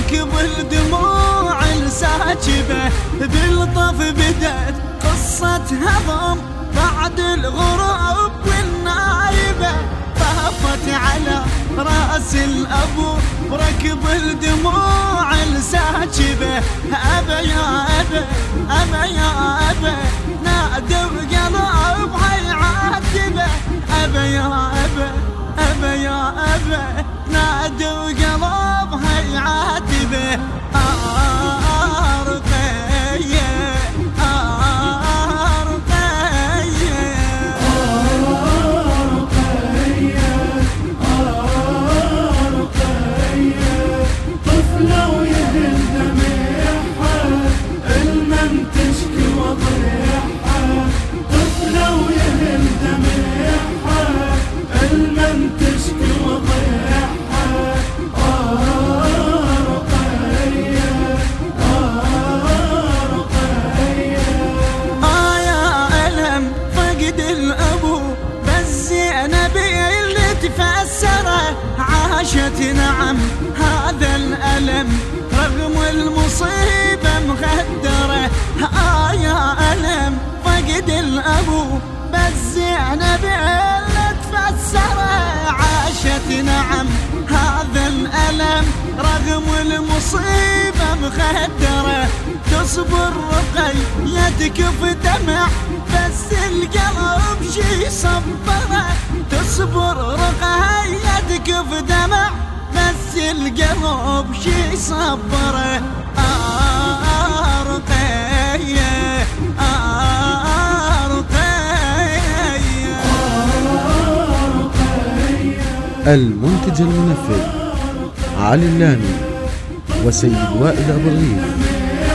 ركب الدموع الساكبة، بالطف بدت قصة هضم بعد الغروب والنايبة، طافت على راس الأبو ركب الدموع الساكبة، أبا يا أبا أبا يا أبا نادوا قلب هيعاتبه، أبا يا أبا أبا يا أبا نادوا قلب هيعاتبه. عاشت نعم هذا الألم رغم المصيبة مخدرة، يا ألم فقد الأبو بس زينب اللي تفسره. عاشت نعم هذا الألم رغم المصيبة مخدرة، تصبر رقيتك في دمع بس القلب شي صبره، تصبر رقيتك في دمع بس القلب شي صبره. رقية رقية. المنتج المنفذ علي اللامي وسيد وائل أبو الريف.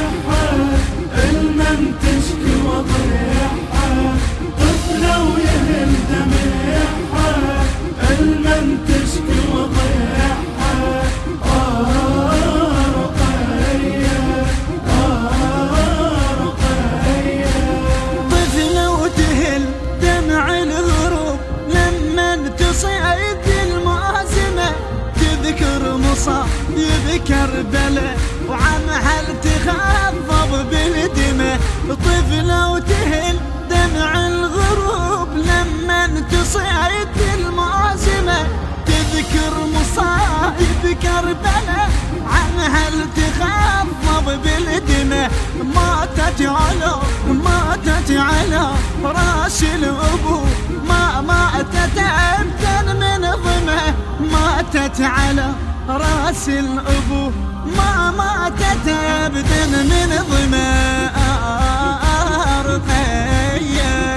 يذكر بلا وعمها تخضب بالدمى، طفلة وتهل دمع الغروب لما تصعد المعزمة، تذكر مصايب كربلاء عنها تخضب بالدمى، ماتت على راس الأبو ما ماتت أبدا من ظمه، ماتت على راس الأبو ما ماتت أبدا من ظما. رقية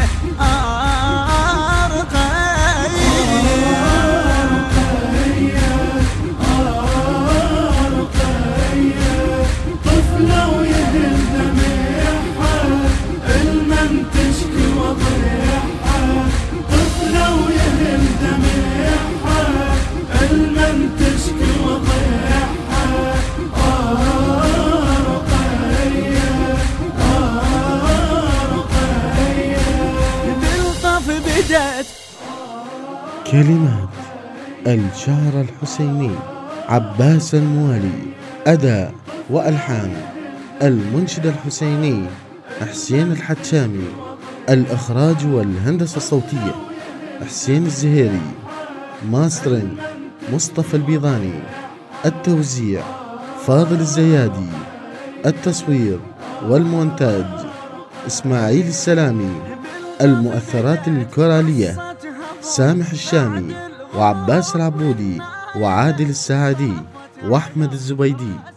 طفلة ويهل دمعها المن تشكي وضيعها، طفلة ويهل دمعها المن تشكي وضيعها. بالطف بدت كلمات الشاعر الحسيني عباس الموالي، أداء وألحان المنشد الحسيني حسين الحتشامي، الإخراج والهندسة الصوتية حسين الزهيري، ماسترين مصطفى البيضاني، التوزيع فاضل الزيادي، التصوير والمونتاج إسماعيل السلامي، المؤثرات الكورالية سامح الشامي وعباس العبودي وعادل السعادي وأحمد الزبيدي.